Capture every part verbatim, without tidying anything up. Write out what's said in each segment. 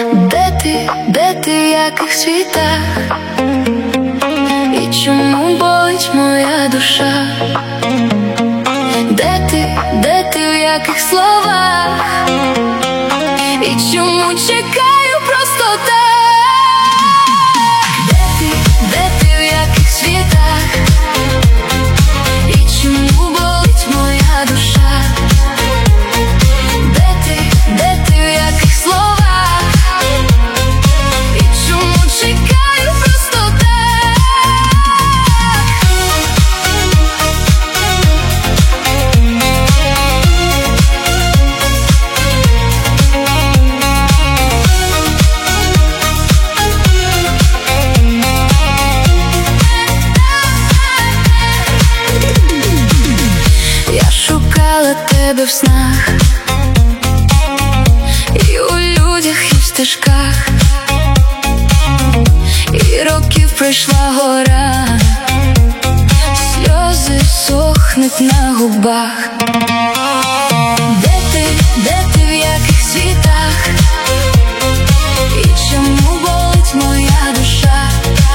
Де ти, де ти, в яких світах? І чому болить моя душа? Де ти, де ти, в яких словах? І чому чекаю просто так? Де ти, де ти, в яких світах? І чому болить моя душа? Де ти, де ти, в яких словах? І чому чекаю просто так? Я шукала тебе в снах, і у людях, і в стежках, і років пройшла гора, сльози сохнуть на губах. Де ти, де ти, в яких світах? І чому болить моя душа?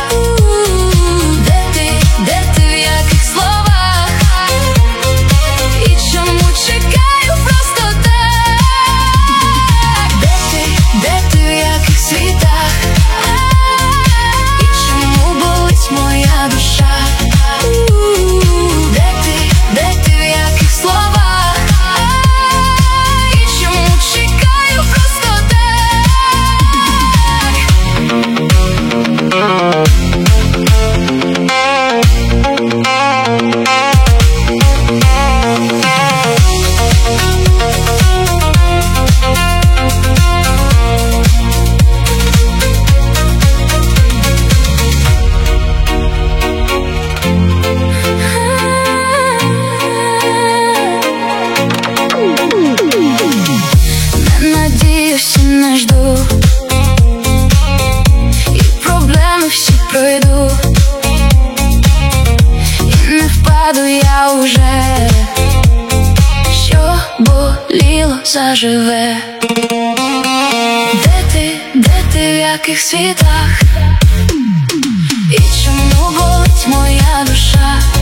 Де ти, де ти, в яких словах? І чому чекаю просто так? Де ти, де ти, в яких світах? І чому болить моя душа? Де ти, де ти, в яких словах? І чому чекаю просто так? Не надіюсь і не жду, і проблеми всі пройду, і не впаду я уже, що боліло заживе. Де ти, де ти, в яких світах? І чому болить моя душа?